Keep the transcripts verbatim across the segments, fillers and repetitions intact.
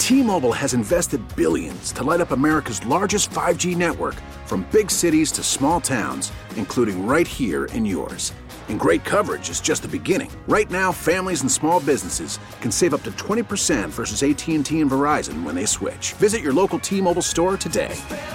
T-Mobile has invested billions to light up America's largest five G network, from big cities to small towns, including right here in yours. And great coverage is just the beginning. Right now, families and small businesses can save up to twenty percent versus A T and T and Verizon when they switch. Visit your local T-Mobile store today.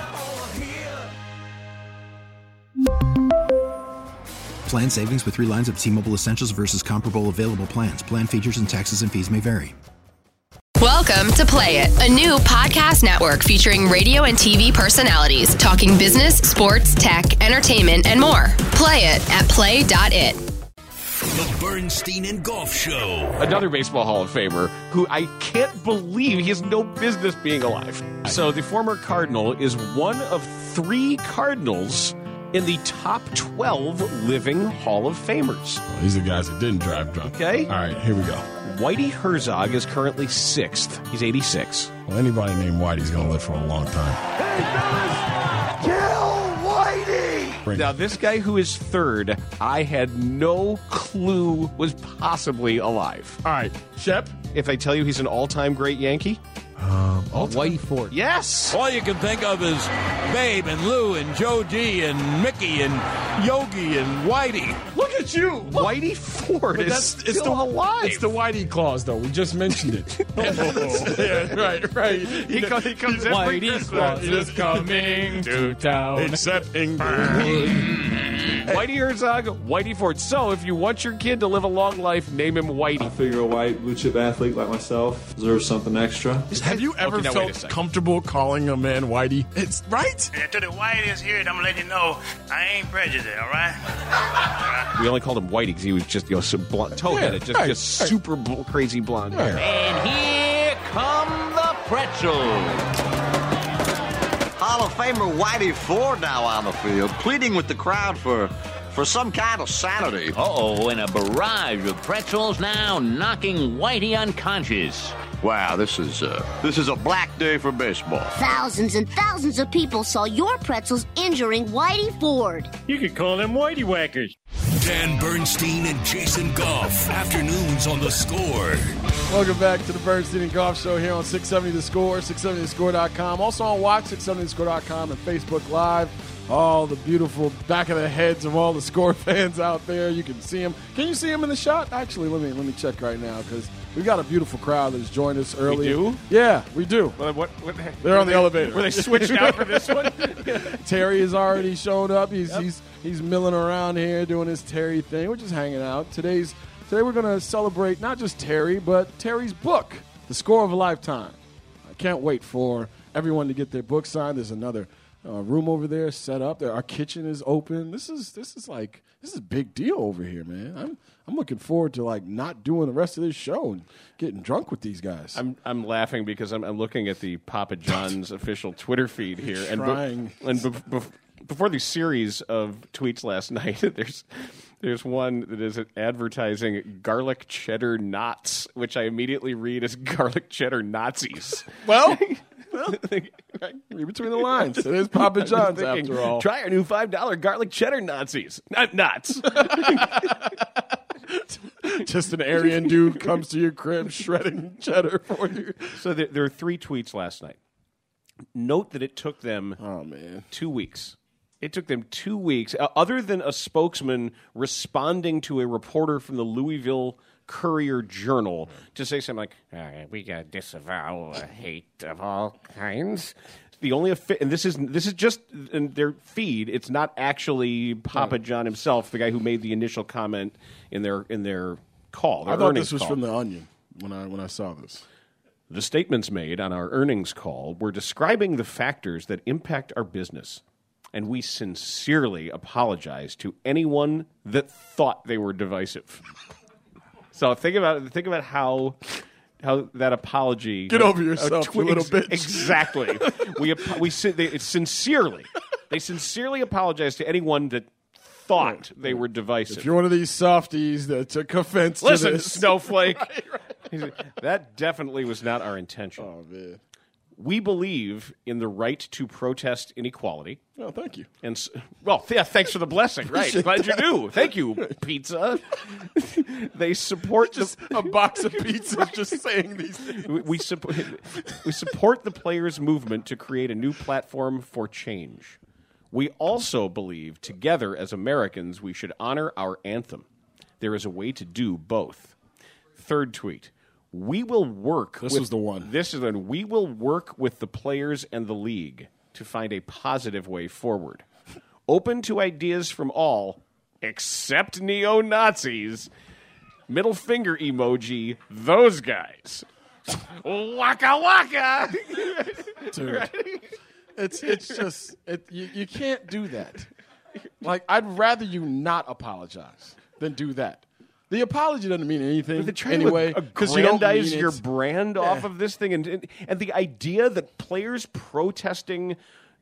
Plan savings with three lines of T-Mobile Essentials versus comparable available plans. Plan features and taxes and fees may vary. Welcome to Play It, a new podcast network featuring radio and T V personalities talking business, sports, tech, entertainment, and more. Play it at play dot it. The Bernstein and Golf Show. Another Baseball Hall of Famer who I can't believe he has no business being alive. So the former Cardinal is one of three Cardinals in the top twelve living Hall of Famers. Well, these are guys that didn't drive drunk. Okay. All right, here we go. Whitey Herzog is currently sixth. He's eighty-six. Well, anybody named Whitey's going to live for a long time. Hey, fellas, kill Whitey! Bring Now, it. this guy who is third, I had no clue was possibly alive. All right, Shep. If I tell you he's an all-time great Yankee? Um, Whitey Ford. Yes! All you can think of is Babe and Lou and Joe G and Mickey and Yogi and Whitey. Look at you. Whitey Ford But is that's, still it's the, alive. It's the Whitey clause, though. We just mentioned it. Yeah, right, right. He, co- he comes every Whitey Christmas. Claus is coming to town. Except Whitey Herzog, Whitey Ford. So, if you want your kid to live a long life, name him Whitey. I figure a white blue chip athlete like myself deserves something extra. Have you ever Okay, now wait a felt second. comfortable calling a man Whitey? It's right. And to the whiteies here, I'm gonna let you know I ain't prejudiced, all right? We only called him Whitey because he was just, you know, so blonde, toe-headed, Yeah, just, right, just right. super bl- crazy blonde hair. And here come the pretzels. Hall of Famer Whitey Ford now on the field, pleading with the crowd for for some kind of sanity. Uh-oh, and a barrage of pretzels now knocking Whitey unconscious. Wow, this is uh, this is a black day for baseball. Thousands and thousands of people saw your pretzels injuring Whitey Ford. You could call them whitey whackers. Dan Bernstein and Jason Goff. Afternoons on The Score. Welcome back to the Bernstein and Golf Show here on six seventy The Score, six seventy the score dot com. Also on Watch, six seventy the score dot com, and Facebook Live. All the beautiful back of the heads of all the Score fans out there. You can see them. Can you see them in the shot? Actually, let me let me check right now because we've got a beautiful crowd that's joined us early. We do? Yeah, we do. What, what, what, They're on the they, elevator. Were they switched out for this one? Terry has already shown up. He's Yep. he's he's milling around here doing his Terry thing. We're just hanging out. Today's today we're going to celebrate not just Terry, but Terry's book, The Score of a Lifetime. I can't wait for everyone to get their book signed. There's another uh, room over there set up. There, our kitchen is open. This is this is like this is a big deal over here, man. I'm I'm looking forward to like not doing the rest of this show and getting drunk with these guys. I'm I'm laughing because I'm, I'm looking at the Papa John's official Twitter feed here, and Trying. be, and be, be, before the series of tweets last night, there's there's one that is advertising garlic cheddar knots, which I immediately read as garlic cheddar Nazis. well, well, read between the lines. It is Papa I'm John's thinking, after all. Try our new five dollar garlic cheddar Nazis, not knots. Just an Aryan dude comes to your crib shredding cheddar for you. So there, there are three tweets last night. Note that it took them Oh man, two weeks. It took them two weeks, uh, other than a spokesman responding to a reporter from the Louisville Courier Journal to say something like, uh, "We got to disavow uh, hate of all kinds." The only affi- and this is this is just in their feed. It's not actually Papa John himself, the guy who made the initial comment in their in their call. Their I thought earnings this was call. from the Onion when I when I saw this. The statements made on our earnings call were describing the factors that impact our business, and we sincerely apologize to anyone that thought they were divisive. So think about think about how how that apology. Get over uh, yourself, tw- you little ex- bitch. Exactly. we ap- we si- they, sincerely they sincerely apologize to anyone that thought they were divisive. If you're one of these softies that took offense Listen, to this, snowflake. Right, right. That definitely was not our intention. Oh man. We believe in the right to protest inequality. Oh, thank you. And s- well, yeah, thanks for the blessing. Right, glad you do. Thank you, pizza. They support just the, a box of pizza. Just saying these things. We, we support we support the players' movement to create a new platform for change. We also believe, together as Americans, we should honor our anthem. There is a way to do both. Third tweet. We will work. This with, was the one. This is the one. We will work with the players and the league to find a positive way forward. Open to ideas from all, except neo-Nazis. Middle finger emoji, those guys. Waka waka! Dude, it's, it's just, it, you, you can't do that. Like, I'd rather you not apologize than do that. The apology doesn't mean anything anyway. Because you don't aggrandize mean your it. brand Yeah. off of this thing, and, and and the idea that players protesting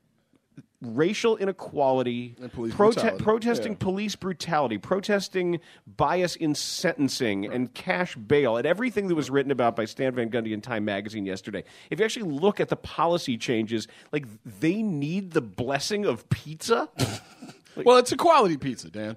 racial inequality, police prote- brutality. protesting Yeah. police brutality, protesting bias in sentencing and cash bail, and everything that was written about by Stan Van Gundy in Time Magazine yesterday. If you actually look at the policy changes, like they need the blessing of pizza. Like, well, it's a quality pizza, Dan.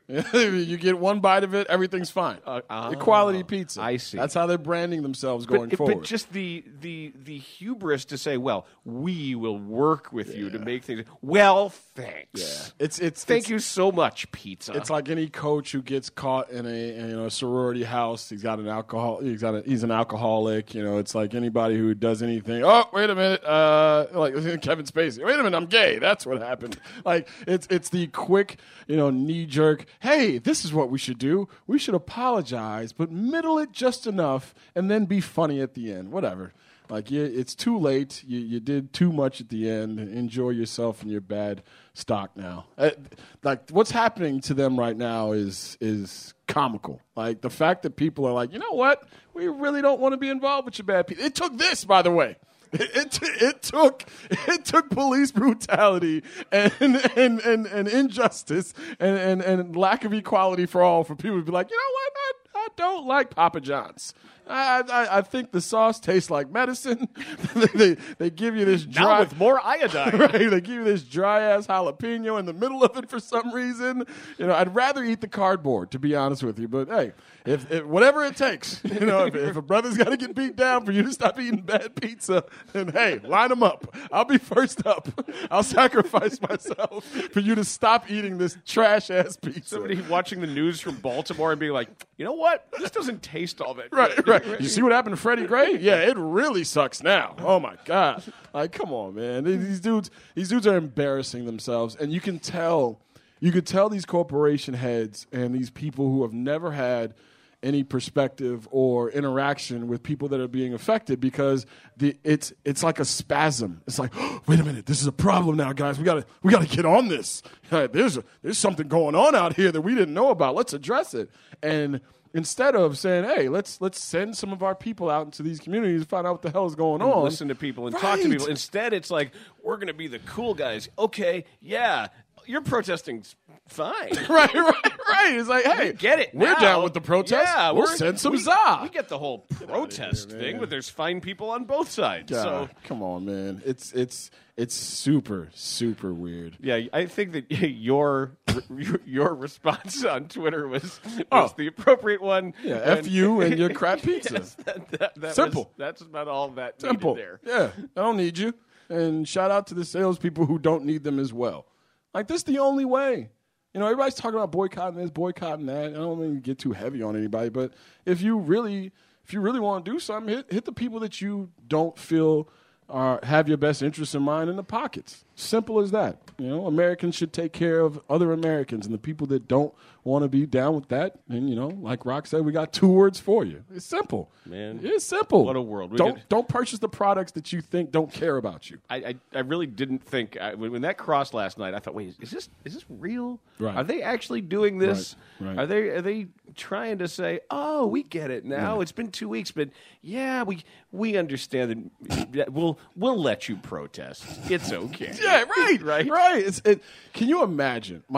You get one bite of it, everything's fine. Uh, oh, Equality pizza. I see. That's how they're branding themselves going but, forward. But just the, the the hubris to say, well, we will work with yeah. you to make things. Well, thanks. Yeah. It's it's Thank it's, you so much, pizza. It's like any coach who gets caught in a, in, you know, a sorority house. He's got an alcohol. He's got a, he's an alcoholic. You know, it's like anybody who does anything. Oh, wait a minute. Uh, like Kevin Spacey. Wait a minute. I'm gay. That's what happened. Like it's it's the quick, you know, knee jerk. Hey, this is what we should do. We should apologize, but middle it just enough, and then be funny at the end. Whatever. Like you, it's too late. You you did too much at the end. Enjoy yourself and your bad stock now. Uh, like what's happening to them right now is is comical. Like the fact that people are like, you know what? We really don't want to be involved with your bad people. It took this, by the way. It, it, it took it took police brutality and and, and, and injustice and, and, and lack of equality for all for people to be like, you know what? I, I don't like Papa John's. I, I I think the sauce tastes like medicine. they, they they give you this dry now with more iodine. Right? They give you this dry ass jalapeno in the middle of it for some reason. You know, I'd rather eat the cardboard, to be honest with you. But hey, if, if whatever it takes, you know, if, if a brother's got to get beat down for you to stop eating bad pizza, then hey, line them up. I'll be first up. I'll sacrifice myself for you to stop eating this trash ass pizza. Somebody watching the news from Baltimore and being like, you know what? This doesn't taste all that right, good. Right. You see what happened to Freddie Gray? Yeah, it really sucks now. Oh my God! Like, come on, man. These dudes, these dudes are embarrassing themselves, and you can tell, you can tell these corporation heads and these people who have never had any perspective or interaction with people that are being affected because the it's it's like a spasm. It's like, oh, wait a minute, this is a problem now, guys. We gotta we gotta get on this. There's a, there's something going on out here that we didn't know about. Let's address it. And instead of saying, hey, let's let's send some of our people out into these communities to find out what the hell is going and on. Listen to people and right. talk to people. Instead, it's like, we're going to be the cool guys. Okay, yeah, you're protesting fine. right, right, right. It's like, hey, we get it we're now. down with the protest. Yeah, we'll we're, send some we, za. We get the whole protest here, thing, but there's fine people on both sides. God, so come on, man. It's it's it's super super weird. Yeah, I think that your your, your response on Twitter was, was oh. the appropriate one. Yeah, and, F you and your crap pizza. Yes, that, that, that Simple. Was, that's about all that Simple. needed there. Yeah, I don't need you. And shout out to the salespeople who don't need them as well. Like, this is the only way. You know, everybody's talking about boycotting this, boycotting that. I don't mean to get too heavy on anybody, but if you really, if you really want to do something, hit, hit the people that you don't feel are have your best interests in mind in the pockets. Simple as that. You know, Americans should take care of other Americans, and the people that don't want to be down with that, and, you know, like Rock said, we got two words for you. It's simple. Man. It's simple. What a world. We don't could, don't purchase the products that you think don't care about you. I I, I really didn't think I, when, when that crossed last night. I thought, wait, is this is this real? Right. Are they actually doing this? Right. Right. Are they are they trying to say, oh, we get it now? Yeah. It's been two weeks, but yeah, we we understand that we'll we'll let you protest. It's okay. Yeah, right, right, right. It's, it, can you imagine my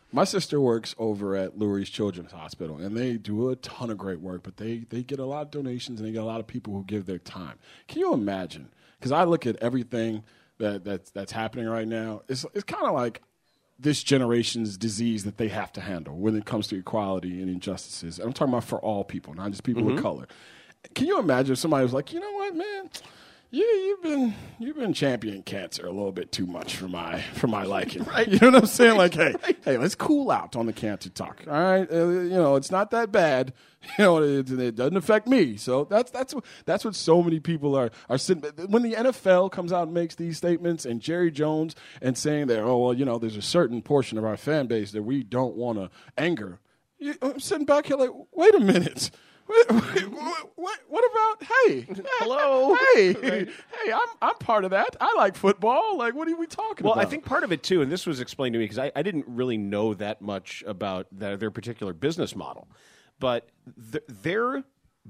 My sister works over at Lurie's Children's Hospital, and they do a ton of great work, but they, they get a lot of donations, and they get a lot of people who give their time. Can you imagine? Because I look at everything that, that's, that's happening right now. It's, it's kind of like this generation's disease that they have to handle when it comes to equality and injustices. I'm talking about for all people, not just people mm-hmm. with color. Can you imagine if somebody was like, you know what, man? You, you've been you've been championing cancer a little bit too much for my for my liking, right? You know what I'm saying? Like, hey, right. hey, let's cool out on the cancer talk. All right, uh, you know, it's not that bad. You know, it, it doesn't affect me. So that's that's that's what so many people are are sitting. When the N F L comes out and makes these statements, and Jerry Jones and saying that, oh well, you know, there's a certain portion of our fan base that we don't want to anger. You, I'm sitting back here like, wait a minute. What, what, what about, hey, hello, hey, right. hey, I'm I'm part of that. I like football. Like, what are we talking well, about? Well, I think part of it, too, and this was explained to me because I, I didn't really know that much about their, their particular business model, but th- their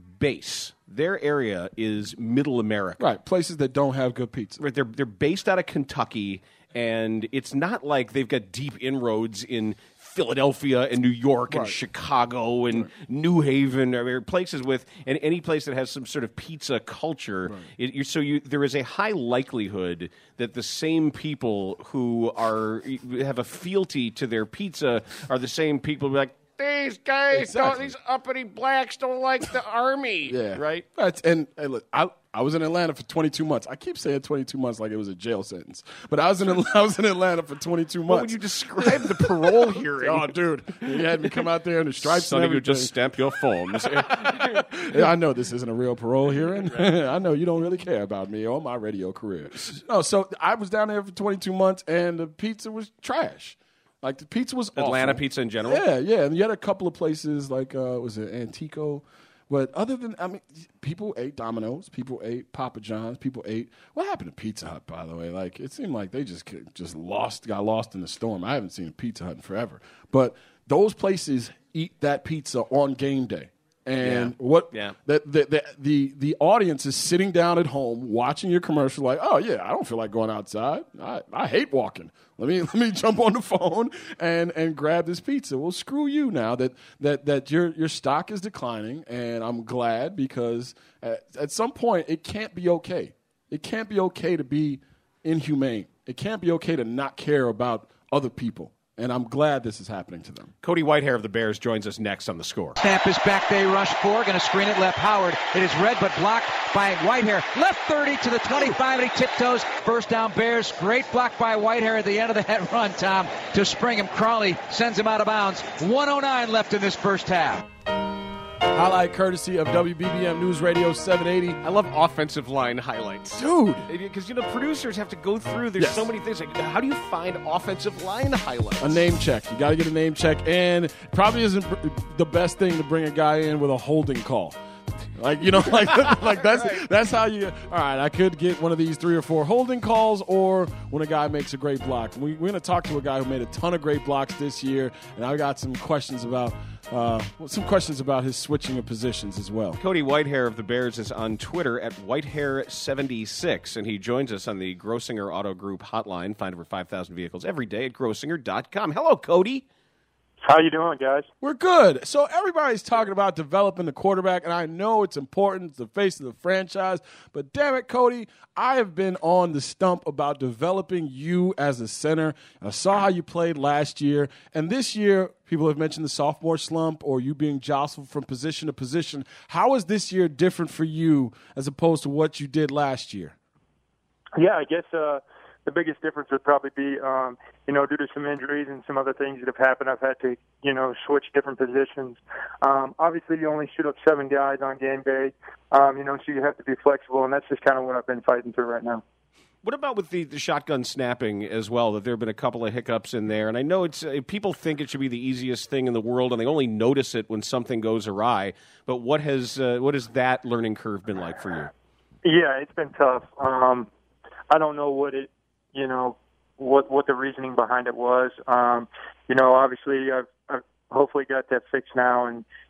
base, their area is middle America. Right, places that don't have good pizza. Right, they're, they're based out of Kentucky, and it's not like they've got deep inroads in Philadelphia and New York and right. Chicago and right. New Haven, I mean, places with and any place that has some sort of pizza culture. Right. It, you're, so you, there is a high likelihood that the same people who are have a fealty to their pizza are the same people who are like, these guys, exactly. don't, these uppity blacks don't like the army. Yeah, right. That's, and hey, look, I I was in Atlanta for twenty-two months. I keep saying twenty-two months like it was a jail sentence, but I was in I was in Atlanta for twenty-two months. What would you describe the parole hearing? Oh, dude, you had me come out there in the stripes. Some and of you just stamp your forms. Yeah, I know this isn't a real parole hearing. I know you don't really care about me or my radio career. No, so I was down there for twenty-two months, and the pizza was trash. Like, the pizza was Atlanta awful. pizza in general? Yeah, yeah. And you had a couple of places like, uh, was it Antico? But other than, I mean, people ate Domino's. People ate Papa John's. People ate, what happened to Pizza Hut, by the way? Like, it seemed like they just just lost, got lost in the storm. I haven't seen a Pizza Hut in forever. But those places eat that pizza on game day. And yeah. what yeah. The, the, the, the, the audience is sitting down at home watching your commercial like, oh, yeah, I don't feel like going outside. I, I hate walking. Let me let me jump on the phone and, and grab this pizza. Well, screw you now that that, that your, your stock is declining, and I'm glad because at, at some point it can't be okay. It can't be okay to be inhumane. It can't be okay to not care about other people. And I'm glad this is happening to them. Cody Whitehair of the Bears joins us next on The Score. Snap is back. They rush four. Going to screen it left. Howard. It is read but blocked by Whitehair. Left thirty to the twenty-five, and he tiptoes. First down, Bears. Great block by Whitehair at the end of the head run, Tom, to spring him. Crawley sends him out of bounds. one oh nine left in this first half. Highlight courtesy of W B B M News Radio seven eighty. I love offensive line highlights. Dude. Because, you know, producers have to go through, there's yes. so many things. Like, how do you find offensive line highlights? A name check. You got to get a name check. And probably isn't the best thing to bring a guy in with a holding call. Like, you know, like, like that's right. that's how you, all right, I could get one of these three or four holding calls or when a guy makes a great block. We, we're going to talk to a guy who made a ton of great blocks this year, and I got some questions about uh, some questions about his switching of positions as well. Cody Whitehair of the Bears is on Twitter at Whitehair seventy-six, and he joins us on the Grossinger Auto Group hotline. Find over five thousand vehicles every day at grossinger dot com. Hello, Cody. How you doing, guys? We're good. So everybody's talking about developing the quarterback, and I know it's important. It's the face of the franchise. But damn it, Cody, I have been on the stump about developing you as a center. I saw how you played last year. And this year, people have mentioned the sophomore slump or you being jostled from position to position. How is this year different for you as opposed to what you did last year? Yeah, I guess uh, the biggest difference would probably be, um, you know, due to some injuries and some other things that have happened, I've had to, you know, switch different positions. Um, obviously, you only shoot up seven guys on game day, um, you know, so you have to be flexible, and that's just kind of what I've been fighting through right now. What about with the, the shotgun snapping as well, that there have been a couple of hiccups in there? And I know it's uh, people think it should be the easiest thing in the world, and they only notice it when something goes awry. But what has uh, what has that learning curve been like for you? Yeah, it's been tough. Um, I don't know what it, you know, what what the reasoning behind it was. Um, you know, obviously I've, I've hopefully got that fixed now, and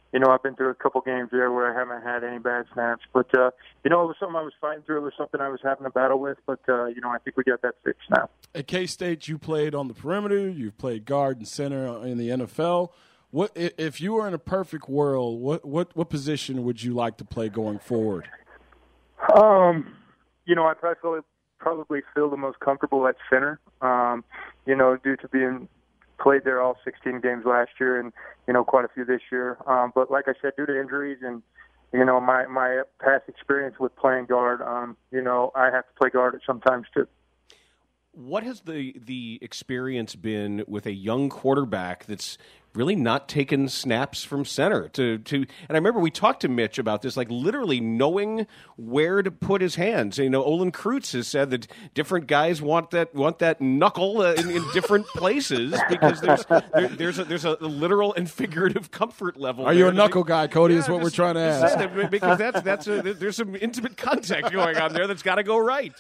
you know, I've been through a couple games there where I haven't had any bad snaps. But, uh, you know, it was something I was fighting through. It was something I was having a battle with. But, uh, you know, I think we got that fixed now. At K-State, you played on the perimeter. You've played guard and center in the N F L. What if you were in a perfect world, what, what, what position would you like to play going forward? Um, you know, I probably, probably feel the most comfortable at center, um, you know, due to being played there all sixteen games last year and, you know, quite a few this year. Um, but like I said, due to injuries and, you know, my, my past experience with playing guard, um, you know, I have to play guard at sometimes too. What has the the experience been with a young quarterback that's really not taken snaps from center to, to and I remember we talked to Mitch about this, like literally knowing where to put his hands. You know, Olin Kreutz has said that different guys want that want that knuckle uh, in, in different places because there's there, there's a, there's a literal and figurative comfort level. Are you a knuckle guy, Cody? Yeah, is what just, we're trying to ask. That, because that's that's a, there's some intimate contact going on there that's got to go right.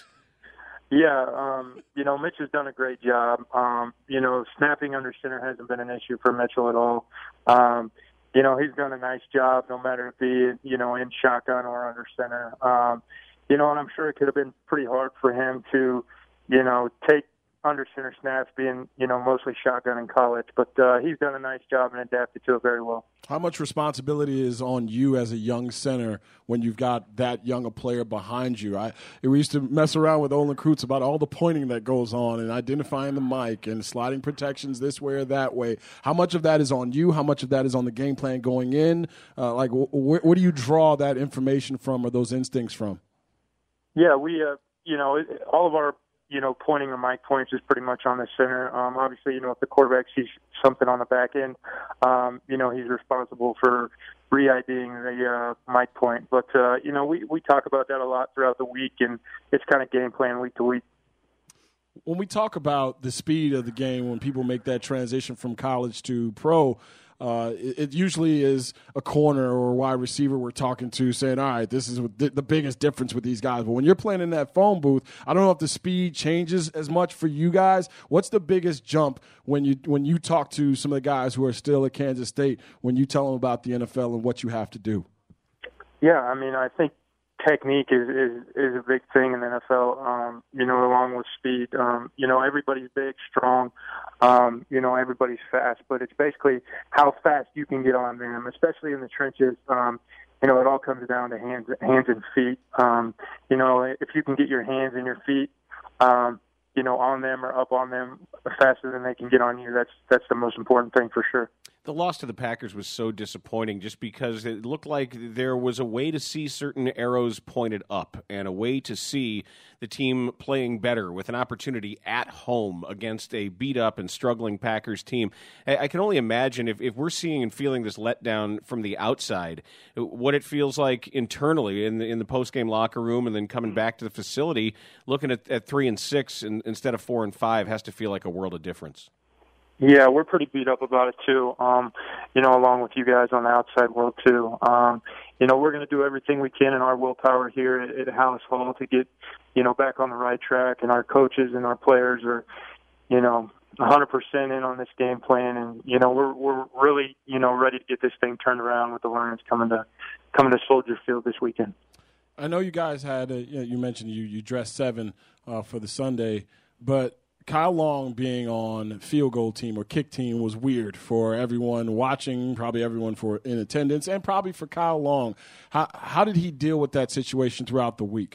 Yeah, um, you know, Mitch has done a great job. Um, you know, snapping under center hasn't been an issue for Mitchell at all. Um, you know, he's done a nice job no matter if it be, you know, in shotgun or under center. Um, you know, and I'm sure it could have been pretty hard for him to, you know, take under center snaps being, you know, mostly shotgun in college. But uh, he's done a nice job and adapted to it very well. How much responsibility is on you as a young center when you've got that young a player behind you? I we used to mess around with Olin Kreutz about all the pointing that goes on and identifying the mic and sliding protections this way or that way. How much of that is on you? How much of that is on the game plan going in? Uh, like, wh- wh- where do you draw that information from or those instincts from? Yeah, we, uh, you know, it, all of our you know, pointing or mic points is pretty much on the center. Um, obviously, you know, if the quarterback sees something on the back end, um, you know, he's responsible for re-IDing the uh, mic point. But, uh, you know, we, we talk about that a lot throughout the week, and it's kind of game plan week to week. When we talk about the speed of the game, when people make that transition from college to pro, Uh, it, it usually is a corner or a wide receiver we're talking to saying, all right, this is the, the biggest difference with these guys. But when you're playing in that phone booth, I don't know if the speed changes as much for you guys. What's the biggest jump when you when you talk to some of the guys who are still at Kansas State, when you tell them about the N F L and what you have to do? Yeah, I mean, I think technique is, is, is a big thing in the N F L, um, you know, along with speed. Um, you know, everybody's big, strong, um, you know, everybody's fast, but it's basically how fast you can get on them, especially in the trenches. Um, you know, it all comes down to hands, hands and feet. Um, you know, if you can get your hands and your feet, um, you know, on them or up on them faster than they can get on you, that's that's the most important thing for sure. The loss to the Packers was so disappointing just because it looked like there was a way to see certain arrows pointed up and a way to see the team playing better with an opportunity at home against a beat-up and struggling Packers team. I can only imagine if, if we're seeing and feeling this letdown from the outside, what it feels like internally in the, in the post-game locker room and then coming back to the facility, looking at, at three and six and, instead of four and five has to feel like a world of difference. Yeah, we're pretty beat up about it too. Um, you know, along with you guys on the outside world too. Um, you know, we're going to do everything we can in our willpower here at, at Hallis Hall to get, you know, back on the right track. And our coaches and our players are, you know, one hundred percent in on this game plan. And you know, we're we're really, you know, ready to get this thing turned around with the Lions coming to coming to Soldier Field this weekend. I know you guys had, a, you know, you mentioned you you dressed seven uh, for the Sunday, but Kyle Long being on field goal team or kick team was weird for everyone watching, probably everyone for in attendance, and probably for Kyle Long. How how did he deal with that situation throughout the week?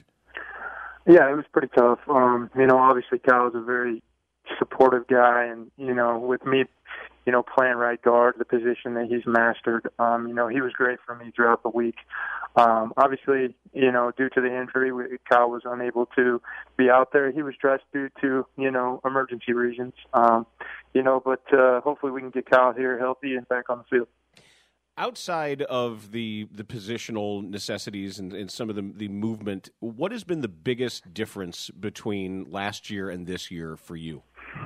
Yeah, it was pretty tough. Um, you know, obviously Kyle's a very supportive guy, and you know, with me, you know, playing right guard, the position that he's mastered, um, you know, he was great for me throughout the week. Um, obviously, you know, due to the injury, Kyle was unable to be out there. He was dressed due to, you know, emergency reasons. Um, you know, but uh, hopefully we can get Kyle here healthy and back on the field. Outside of the the positional necessities and, and some of the, the movement, what has been the biggest difference between last year and this year for you?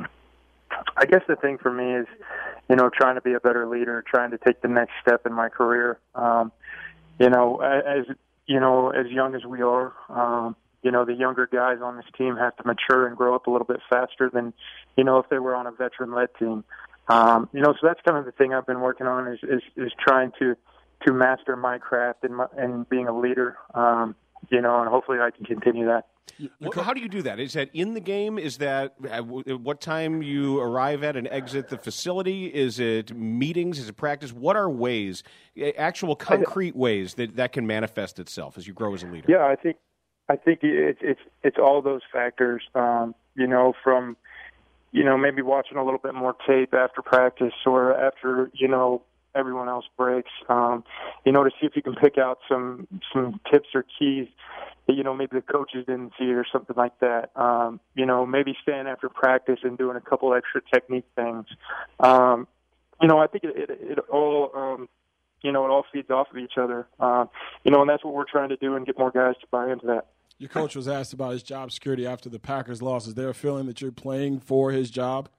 I guess the thing for me is, you know, trying to be a better leader, trying to take the next step in my career. Um, you know, as you know, as young as we are, um, you know, the younger guys on this team have to mature and grow up a little bit faster than, you know, if they were on a veteran-led team. Um, you know, so that's kind of the thing I've been working on is, is, is trying to, to master my craft and, my, and being a leader, um, you know, and hopefully I can continue that. What, how do you do that? Is that in the game? Is that at what time you arrive at and exit the facility? Is it meetings? Is it practice? What are ways, actual concrete ways that that can manifest itself as you grow as a leader? Yeah, I think I think it's it's it's all those factors. Um, you know, from you know maybe watching a little bit more tape after practice or after you know everyone else breaks. Um, you know, to see if you can pick out some some tips or keys. You know, maybe the coaches didn't see it or something like that. Um, you know, maybe staying after practice and doing a couple extra technique things. Um, you know, I think it, it, it all, um, you know, it all feeds off of each other. Uh, you know, and that's what we're trying to do and get more guys to buy into that. Your coach was asked about his job security after the Packers loss. Is there a feeling that you're playing for his job?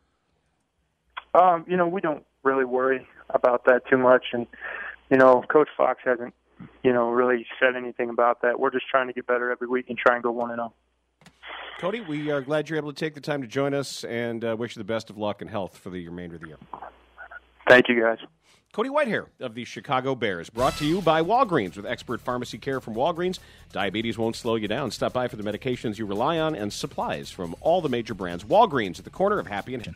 Um, you know, we don't really worry about that too much. And, you know, Coach Fox hasn't, you know, really said anything about that. We're just trying to get better every week and try and go one and oh. Cody, we are glad you're able to take the time to join us and uh, wish you the best of luck and health for the remainder of the year. Thank you, guys. Cody Whitehair of the Chicago Bears, brought to you by Walgreens. With expert pharmacy care from Walgreens, diabetes won't slow you down. Stop by for the medications you rely on and supplies from all the major brands. Walgreens at the corner of Happy and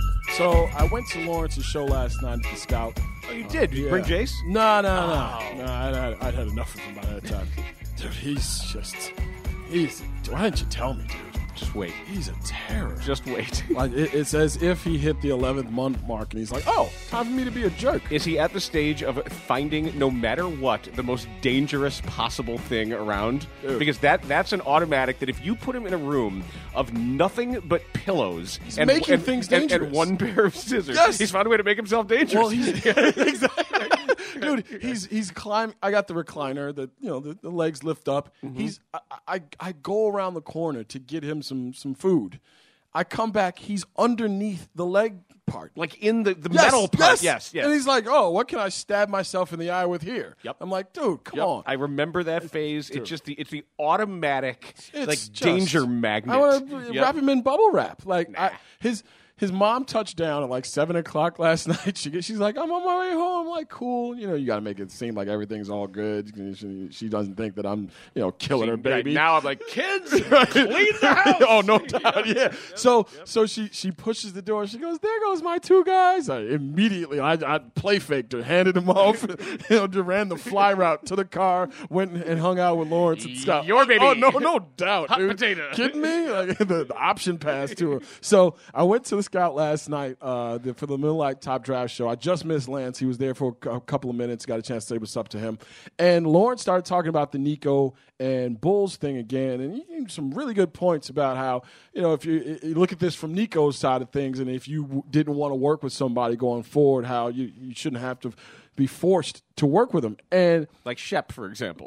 So I went to Lawrence's show last night at the Scout. Oh, you did? Did you yeah. bring Jace? No, no, no. Oh. No, I'd had, I'd had enough of him by that time. Dude, he's just, he's, why didn't you tell me, dude? Just wait. He's a terror. Just wait. Like it, it's as if he hit the eleventh month mark and he's like, oh, time for me to be a jerk. Is he at the stage of finding, no matter what, the most dangerous possible thing around? Dude. Because that that's an automatic that if you put him in a room of nothing but pillows he's and, making and, things and, dangerous. and one pair of scissors, yes. he's found a way to make himself dangerous. Well, he's, exactly. Dude, he's he's climbing. I got the recliner that you know the, the legs lift up. Mm-hmm. He's I, I I go around the corner to get him some some food. I come back. He's underneath the leg part, like in the, the yes, metal part. Yes, yes, yes. And he's like, "Oh, what can I stab myself in the eye with here?" Yep. I'm like, "Dude, come yep. on." I remember that phase. Dude. It's just the it's the automatic it's like just, danger magnet. I want to yep. wrap him in bubble wrap. Like nah. I, his. His mom touched down at like seven o'clock last night. She she's like, I'm on my way home. I'm like, cool. You know, you got to make it seem like everything's all good. She, she doesn't think that I'm, you know, killing See, her baby. Right now I'm like, kids, clean the house. Oh, no doubt, yeah. Yep. So yep. so she she pushes the door. She goes, there goes my two guys. I immediately, I, I play faked her, handed them off, you know, ran the fly route to the car, went and hung out with Lawrence and Scott. Your baby. Oh, no, no doubt, Hot dude. potato. Kidding me? Like, the, the option pass to her. So I went to the Scout last night. Uh, the, for the Miller Lite Top Draft show. I just missed Lance. He was there for a couple of minutes. Got a chance to say what's up to him. And Lawrence started talking about the Nico and Bulls thing again. And he gave some really good points about how, you know, if you, you look at this from Nico's side of things, and if you w- didn't want to work with somebody going forward, how you, you shouldn't have to be forced to work with them. And like Shep, for example.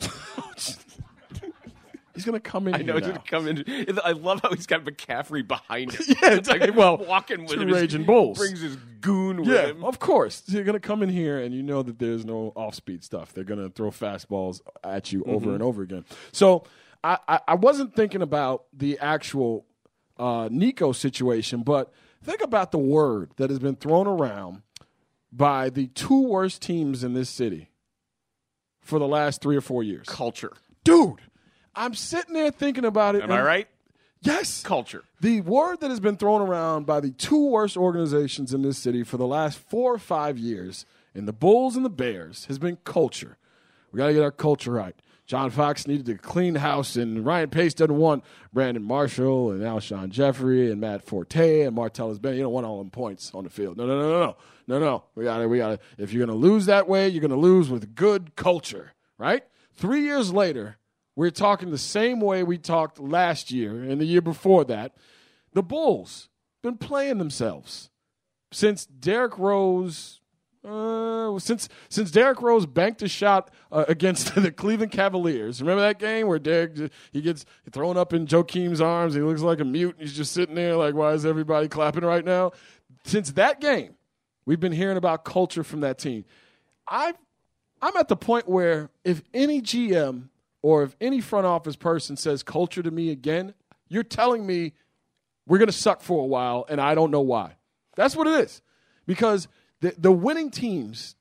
He's going to come in I know here he's going to come in. I love how he's got McCaffrey behind him. Yeah, it's like, well, walking with him. Raging Bulls. Brings his goon with yeah, him. Of course. So you're going to come in here, and you know that there's no off-speed stuff. They're going to throw fastballs at you over mm-hmm. and over again. So I, I, I wasn't thinking about the actual uh, Nico situation, but think about the word that has been thrown around by the two worst teams in this city for the last three or four years. Culture. Dude. I'm sitting there thinking about it. Am I right? Yes. Culture. The word that has been thrown around by the two worst organizations in this city for the last four or five years, in the Bulls and the Bears, has been culture. We got to get our culture right. John Fox needed to clean house, and Ryan Pace doesn't want Brandon Marshall and Alshon Jeffrey and Matt Forte and Martellus Bennett. You don't want all them points on the field. No, no, no, no, no. No, no. We got to, we got to, if you're going to lose that way, you're going to lose with good culture, right? Three years later, we're talking the same way we talked last year and the year before that. The Bulls been playing themselves since Derrick Rose. Uh, since since Derrick Rose banked a shot uh, against the Cleveland Cavaliers. Remember that game where Derrick he gets thrown up in Joakim's arms. He looks like a mute. He's just sitting there like, why is everybody clapping right now? Since that game, we've been hearing about culture from that team. I I'm at the point where if any G M or if any front office person says culture to me again, you're telling me we're going to suck for a while, and I don't know why. That's what it is. Because the, the winning teams don't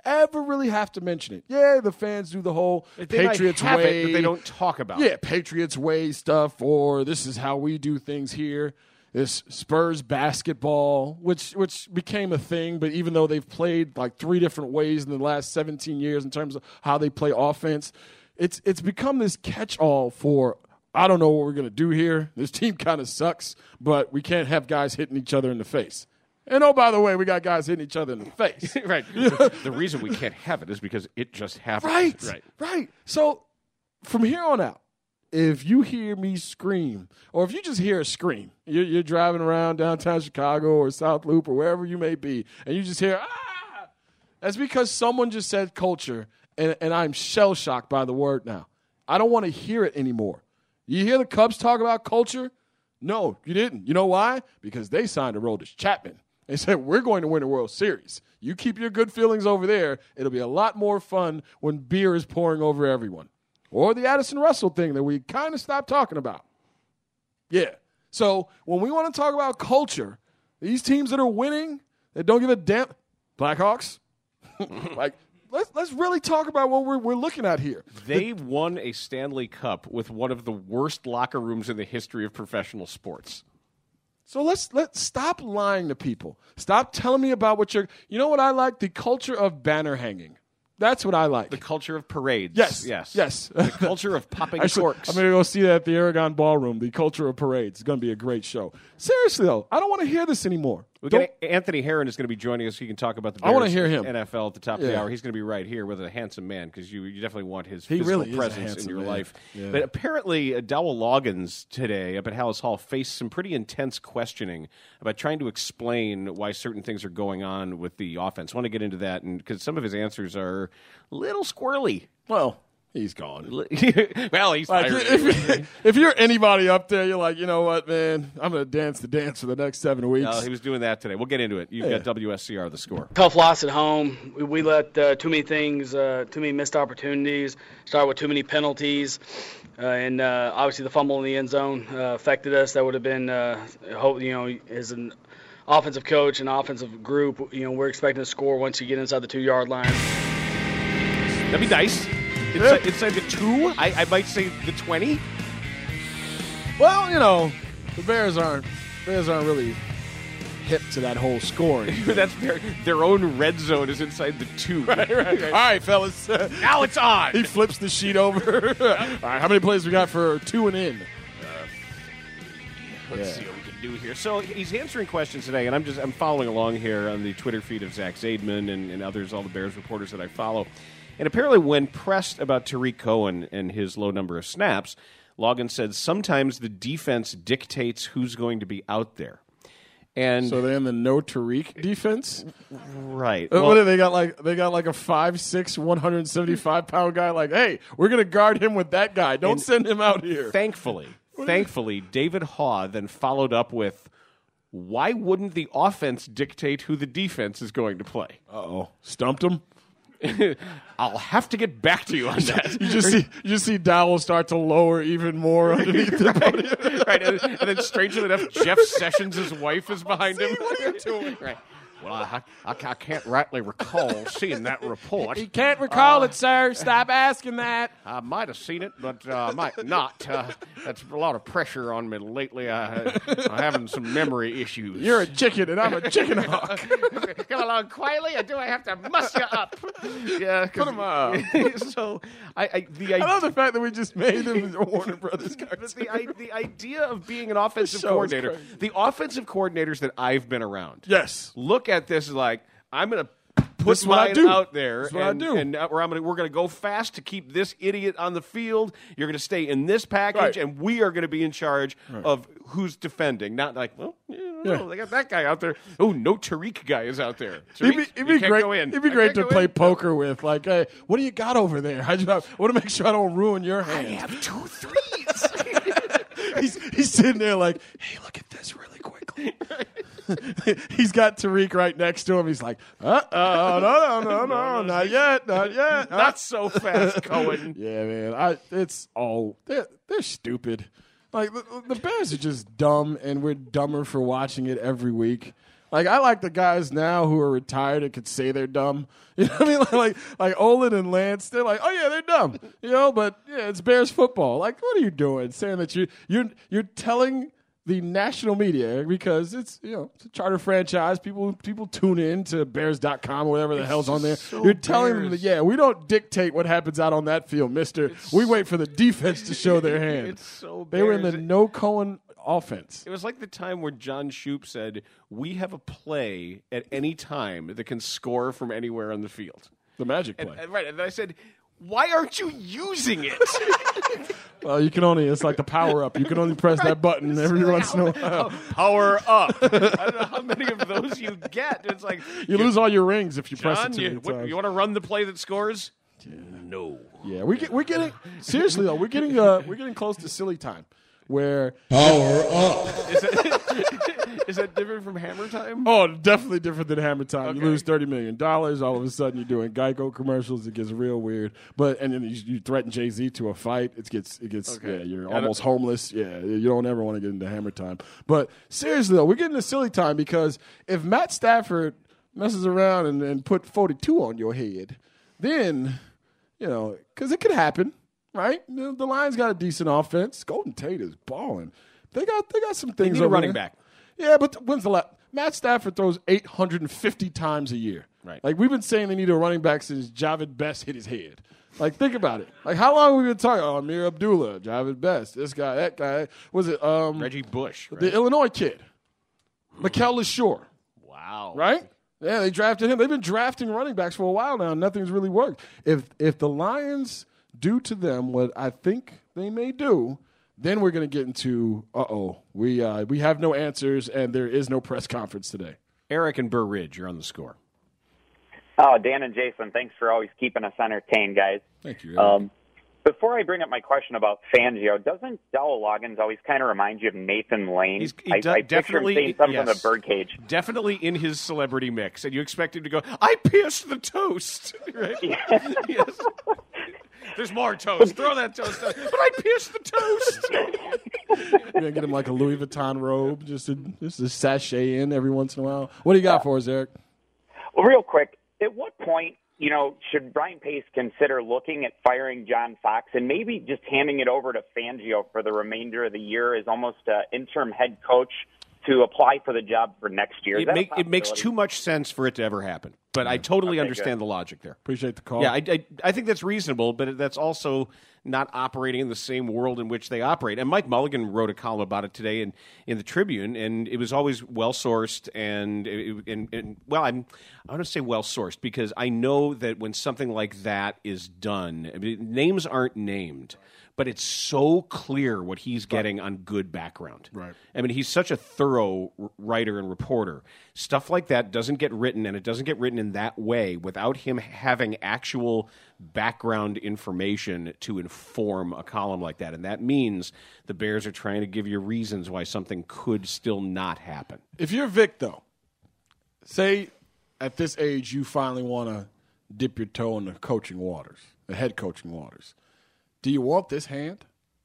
ever really have to mention it. Yeah, the fans do the whole They Patriots might have way. it, but they don't talk about yeah, it. Patriots way stuff, or this is how we do things here. This Spurs basketball, which which became a thing, but even though they've played like three different ways in the last seventeen years in terms of how they play offense, it's it's become this catch-all for, I don't know what we're going to do here. This team kind of sucks, but we can't have guys hitting each other in the face. And oh, by the way, we got guys hitting each other in the face. Right. the, the reason we can't have it is because it just happened. Right. Right. Right. So from here on out, if you hear me scream, or if you just hear a scream, you're, you're driving around downtown Chicago or South Loop or wherever you may be, and you just hear, ah, that's because someone just said culture, and, and I'm shell-shocked by the word now. I don't want to hear it anymore. You hear the Cubs talk about culture? No, you didn't. You know why? Because they signed Aroldis Chapman. They said, we're going to win the World Series. You keep your good feelings over there. It'll be a lot more fun when beer is pouring over everyone. Or the Addison Russell thing that we kind of stopped talking about. Yeah. So when we want to talk about culture, these teams that are winning, that don't give a damn, Blackhawks, like, let's let's really talk about what we're we're looking at here. They the, won a Stanley Cup with one of the worst locker rooms in the history of professional sports. So let's let's stop lying to people. Stop telling me about what you're. You know what I like? The culture of banner hanging. That's what I like. The culture of parades. Yes. Yes. Yes. The culture of popping Actually, corks. I'm going to go see that at the Aragon Ballroom, the culture of parades. It's going to be a great show. Seriously, though, I don't want to hear this anymore. We got Anthony Herron is going to be joining us. He can talk about the Bears I want to hear him. N F L at the top yeah. of the hour. He's going to be right here with a handsome man because you, you definitely want his he physical really presence in your man. life. Yeah. But apparently, uh, Dowell Loggins today up at Hallis Hall faced some pretty intense questioning about trying to explain why certain things are going on with the offense. I want to get into that because some of his answers are a little squirrely. Well, he's gone. well, he's like, tired. If, if you're anybody up there, you're like, you know what, man? I'm going to dance the dance for the next seven weeks. No, he was doing that today. We'll get into it. You've yeah. got W S C R, the score. Tough loss at home. We, we let uh, too many things, uh, too many missed opportunities, started with too many penalties. Uh, and uh, obviously the fumble in the end zone uh, affected us. That would have been, uh, hope, you know, as an offensive coach and offensive group, you know, we're expecting to score once you get inside the two-yard line. That'd be nice. Inside, yeah. inside the two, I, I might say the twenty. Well, you know, the Bears aren't Bears aren't really hip to that whole scoring. That's their, their own red zone is inside the two. Right, right, right. All right, fellas. Now it's on. He flips the sheet over. All right, how many plays we got for two and in? Uh, let's yeah. see what we can do here. So he's answering questions today, and I'm just I'm following along here on the Twitter feed of Zach Zaidman and, and others, all the Bears reporters that I follow. And apparently when pressed about Tariq Cohen and his low number of snaps, Logan said sometimes the defense dictates who's going to be out there. And so they're in the no Tariq defense? Right. Uh, well, what do they got like they got like a five six, one hundred seventy-five pound guy like, hey, we're gonna guard him with that guy. Don't send him out here. Thankfully, thankfully, David Haw then followed up with, why wouldn't the offense dictate who the defense is going to play? Uh oh. Stumped him? I'll have to get back to you on that. you just see you just see Dowell start to lower even more underneath the podium. Right, and, and then strangely enough, Jeff Sessions' wife is behind see, him. What are you doing? Right. Well, I, I, I can't rightly recall seeing that report. He can't recall uh, it, sir. Stop asking that. I might have seen it, but uh, I might not. Uh, that's a lot of pressure on me lately. I, I'm having some memory issues. You're a chicken, and I'm a chicken hawk. Come along quietly, or do I have to muss you up? Yeah, put him up. So, I, I, the I love the fact that we just made him a Warner Brothers cartoon. the, I, the idea of being an offensive coordinator, the offensive coordinators that I've been around, yes, look at this like, I'm going to put this mine out there, this is what and, I do. and uh, we're, I'm gonna, we're going to go fast to keep this idiot on the field. You're going to stay in this package, right. and we are going to be in charge right. of who's defending. Not like, well, yeah, I don't yeah. know. They got that guy out there. Oh, no Tariq guy is out there. Tariq, it'd be, it'd be great. It'd be great to play in. poker with. Like, hey, what do you got over there? I just I want to make sure I don't ruin your hand. I have two threes. he's he's sitting there like, hey, look at this really quickly. He's got Tariq right next to him. He's like, uh, uh, no, no, no, no, not yet, not yet. Not so fast, Cohen. Yeah, man. I, it's all, they're, they're stupid. Like, the, the Bears are just dumb, and we're dumber for watching it every week. Like, I like the guys now who are retired and could say they're dumb. You know what I mean? Like, like, like Olin and Lance, they're like, oh, yeah, they're dumb. You know, but, yeah, it's Bears football. Like, what are you doing? Saying that you, you're, you're telling the national media, because it's, you know, it's a charter franchise. People people tune in to Bears dot com or whatever the it's hell's on there. So You're telling Bears. them that, yeah, we don't dictate what happens out on that field, mister. It's we wait for the defense to show their hand. It's so They were in the no Cohen offense. It was like the time where John Shoup said, we have a play at any time that can score from anywhere on the field. The magic play. And, and, right, and I said, why aren't you using it? Well, you can only, it's like the power up. You can only press right. that button every so once in a while. Power up. I don't know how many of those you get. It's like you lose all your rings if you John, press it too you, many what, times. You want to run the play that scores? Yeah. No. Yeah, we get, we're getting, seriously though, we're getting uh, we're getting close to silly time. Where power up. Is that, is that different from Hammer Time? Oh, definitely different than Hammer Time. Okay. You lose thirty million dollars. All of a sudden, you're doing Geico commercials. It gets real weird. But and then you, you threaten Jay-Z to a fight. It gets it gets okay. yeah. You're yeah, almost homeless. Yeah, you don't ever want to get into Hammer Time. But seriously though, we're getting to silly time because if Matt Stafford messes around and, and put forty-two on your head, then you know because it could happen. Right, the, the Lions got a decent offense. Golden Tate is balling. They got they got some things. They need over a running there. back. Yeah, but when's the last? Matt Stafford throws eight hundred fifty times a year. Right, like we've been saying they need a running back since Javid Best hit his head. Like think about it. Like how long have we been talking? Oh, Amir Abdullah, Javid Best, this guy, that guy. Was it um, Reggie Bush, right? the Illinois kid, Mikel LeSure? Wow, right. Yeah, they drafted him. They've been drafting running backs for a while now. And nothing's really worked. If if the Lions do to them what I think they may do, then we're going to get into, uh-oh, we uh, we have no answers and there is no press conference today. Eric and Burr Ridge, you're on the score. Oh, Dan and Jason, thanks for always keeping us entertained, guys. Thank you, Eric. Um, before I bring up my question about Fangio, doesn't Dowell Loggins always kind of remind you of Nathan Lane? He's, he I, do, I picture him saying something yes, from the birdcage. Definitely in his celebrity mix, and you expect him to go, I pierced the toast. Right? Yes. There's more toast. Throw that toast out. But I pierced the toast. You're going to get him like a Louis Vuitton robe, just to, just to sashay in every once in a while. What do you got for us, Eric? Well, real quick, at what point, you know, should Brian Pace consider looking at firing John Fox and maybe just handing it over to Fangio for the remainder of the year as almost an interim head coach to apply for the job for next year? It, make, it makes too much sense for it to ever happen. But I totally okay, understand good. the logic there. Appreciate the call. Yeah, I, I, I think that's reasonable, but that's also not operating in the same world in which they operate. And Mike Mulligan wrote a column about it today in, in the Tribune, and it was always well-sourced. And, and, and well, I'm, I want to say well-sourced because I know that when something like that is done, I mean, names aren't named, but it's so clear what he's getting on good background. Right. I mean, he's such a thorough writer and reporter. Stuff like that doesn't get written, and it doesn't get written in that way without him having actual background information to inform a column like that. And that means the Bears are trying to give you reasons why something could still not happen. If you're Vic, though, say at this age you finally want to dip your toe in the coaching waters, the head coaching waters. Do you want this hand?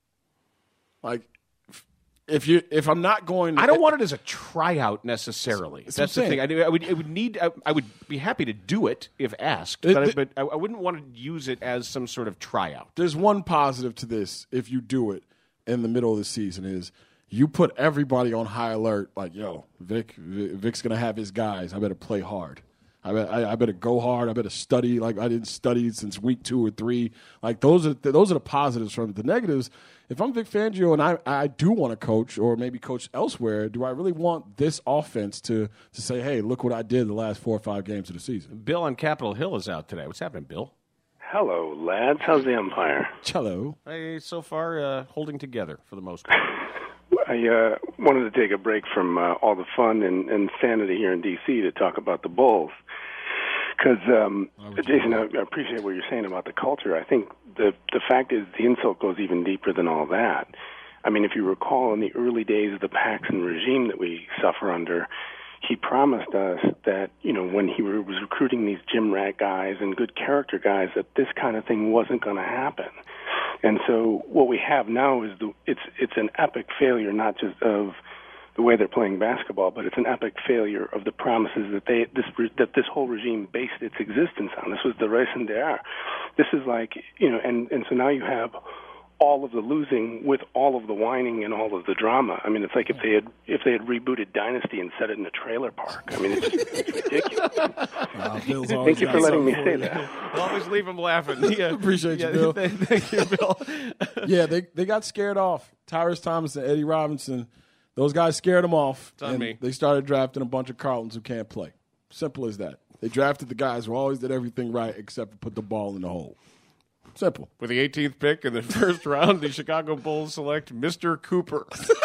Like, if you if I'm not going, to, I don't want it as a tryout necessarily. That's, That's the thing. I, I would I would need I, I would be happy to do it if asked, It- but, I, it- but I, I wouldn't want to use it as some sort of tryout. There's one positive to this. If you do it in the middle of the season, is you put everybody on high alert. Like, yo, Vic, Vic's gonna have his guys. I better play hard. I better, I, I better go hard. I better study like I didn't study since week two or three. Like those are those are the positives from it. The negatives. If I'm Vic Fangio and I, I do want to coach or maybe coach elsewhere, do I really want this offense to to say, hey, look what I did the last four or five games of the season? Bill on Capitol Hill is out today. What's happening, Bill? Hello, lads. How's the Empire? Hello. I, so far, uh, holding together for the most part. I uh, wanted to take a break from uh, all the fun and, and sanity here in D C to talk about the Bulls. Because, um, Jason, I, I appreciate what you're saying about the culture. I think the the fact is the insult goes even deeper than all that. I mean, if you recall, in the early days of the Paxson regime that we suffer under, he promised us that, you know, when he was recruiting these gym rat guys and good character guys, that this kind of thing wasn't going to happen. And so what we have now is the, it's it's an epic failure, not just of the way they're playing basketball, but it's an epic failure of the promises that they this that this whole regime based its existence on. This was the raison d'être. This is like, you know, and, and so now you have all of the losing with all of the whining and all of the drama. I mean, it's like if they had if they had rebooted Dynasty and set it in a trailer park. I mean, it's, just, it's ridiculous. Uh, Thank you for letting me say that. Always leave them laughing. Yeah. Appreciate you, Yeah, Bill. Thank you, Bill. Yeah, they they got scared off. Tyrus Thomas and Eddie Robinson, those guys scared them off. It's on and me. They started drafting a bunch of Carltons who can't play. Simple as that. They drafted the guys who always did everything right except for put the ball in the hole. Simple. With the eighteenth pick in the first round, the Chicago Bulls select Mister Cooper.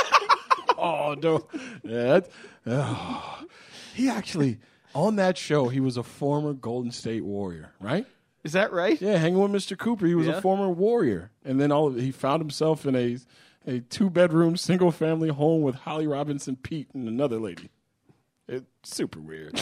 Oh, no. Yeah, that, oh. He actually, on that show, he was a former Golden State Warrior, right? Is that right? Yeah, hanging with Mister Cooper. He was Yeah. a former Warrior. And then all of, he found himself in a, a two-bedroom, single-family home with Holly Robinson Pete and another lady. It's super weird.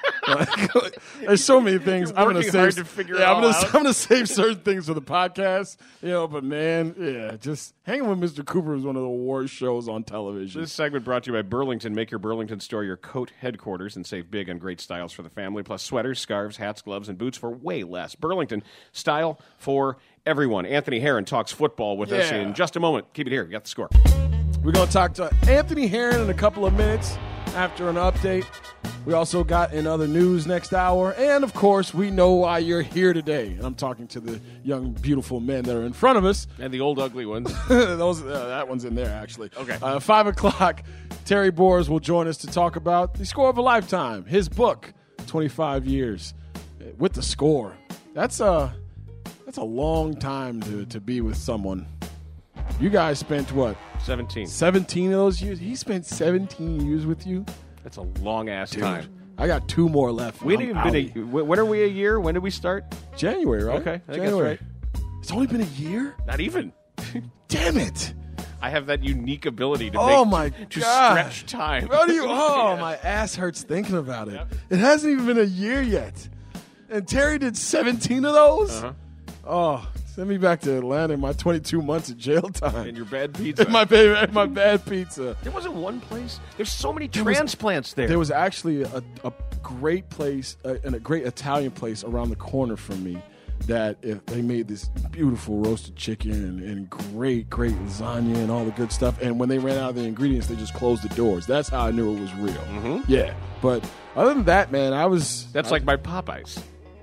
There's so many things. You're I'm gonna working save. hard to figure it yeah, I'm all gonna, out. I'm gonna save certain things for the podcast. You know, but man, yeah, just hanging with Mister Cooper is one of the worst shows on television. This segment brought to you by Burlington. Make your Burlington store your coat headquarters and save big on great styles for the family, plus sweaters, scarves, hats, gloves, and boots for way less. Burlington, style for everyone. Anthony Herron talks football with us Yeah. in just a moment. Keep it here. We got the score. We're going to talk to Anthony Herron in a couple of minutes after an update. We also got in other news next hour. And, of course, we know why you're here today. And I'm talking to the young, beautiful men that are in front of us. And the old ugly ones. Those, uh, that one's in there, actually. Okay. Uh, five o'clock, Terry Boers will join us to talk about The Score of a Lifetime, his book, twenty-five years with the score. That's a, that's a long time to, to be with someone. You guys spent, what? seventeen. seventeen of those years? He spent seventeen years with you? That's a long-ass Dude, time. I got two more left. We I'm haven't even been a, when are we a year? When did we start? January, right? Okay, I think January. that's right. It's only been a year? Not even. Damn it. I have that unique ability to Oh, make, my to God. stretch time. How do you? Oh, Yeah. my ass hurts thinking about it. It hasn't even been a year yet. And Terry did seventeen of those? Uh-huh. Oh, send me back to Atlanta in my twenty-two months of jail time. And your bad pizza. my, baby, my bad pizza. There wasn't one place. There's so many There was- transplants there. There was actually a, a great place uh, and a great Italian place around the corner from me that if they made this beautiful roasted chicken and, and great, great lasagna and all the good stuff. And when they ran out of the ingredients, they just closed the doors. That's how I knew it was real. Mm-hmm. Yeah. But other than that, man, I was... That's I, like my Popeyes.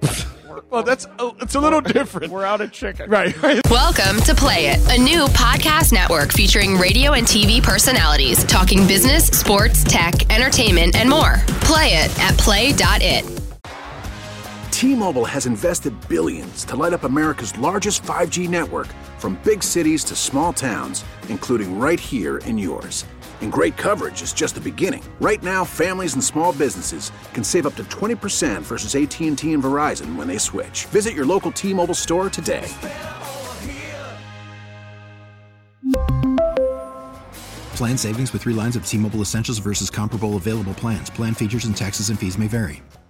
Well, that's a, it's a little different. We're out of chicken. Right, right. Welcome to Play It, a new podcast network featuring radio and T V personalities talking business, sports, tech, entertainment, and more. Play it at play dot it. T-Mobile has invested billions to light up America's largest five G network, from big cities to small towns, including right here in yours. And great coverage is just the beginning. Right now, families and small businesses can save up to twenty percent versus A T and T and Verizon when they switch. Visit your local T-Mobile store today. Plan savings with three lines of T-Mobile Essentials versus comparable available plans. Plan features and taxes and fees may vary.